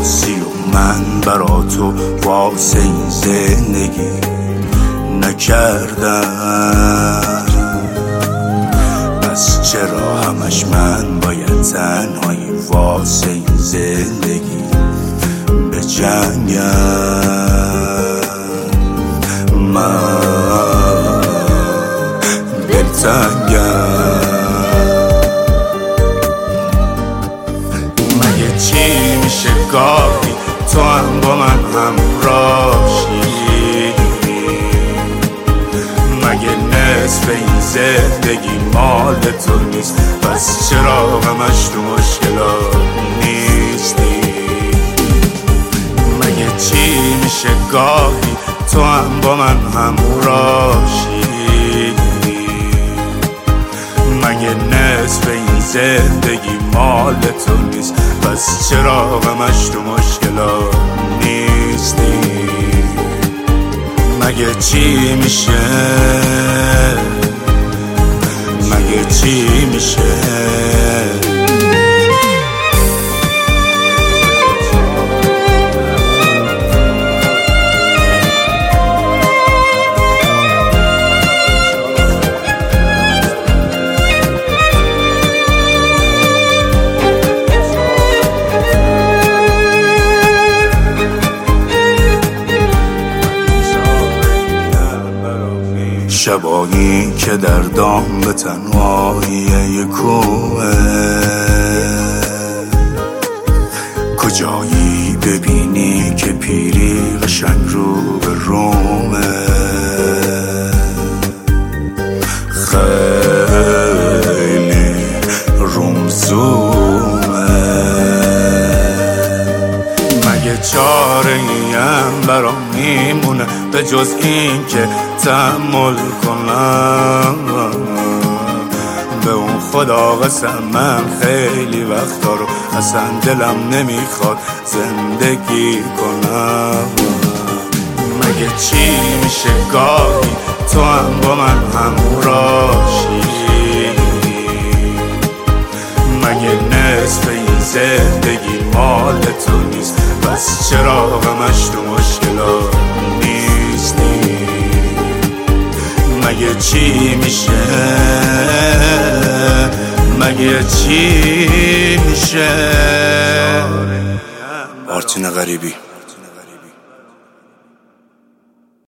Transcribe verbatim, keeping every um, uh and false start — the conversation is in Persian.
راستی و من برا تو واسه این زندگی نکردم، پس چرا همش من باید تنهایی واسه این زندگی بجنگم؟ من دلتنگم. مگه چی میشه گاهی تو هم با من همراشی؟ مگه نصف این زندگی مال تو نیست؟ پس چرا همش تو مشکلات نیستی؟ مگه چی میشه گاهی تو هم با من همراشی؟ مگه نصف این زندگی مال تو نیست؟ پس چرا همش تو مشکلات نیستی؟ مگه چی میشه؟ مگه چی میشه؟ شبایی که در دام به تنهایی یک کوه، کجایی ببینی که پیری قشنگ رو به رومه، خیلی رومزومه. مگه چاره ایم برام میمونه به جز این که تحمل کنم؟ به اون خدا قسم من خیلی وقتا رو اصلا دلم نمیخواد زندگی کنم. مگه چی میشه گاهی تو هم با من همراشی؟ مگه نصف این زندگی مال تو نیست؟ پس چرا همش تو مشکلات نیستی؟ مگه چی میشه؟ مگه چی میشه؟ آرتین غریبی.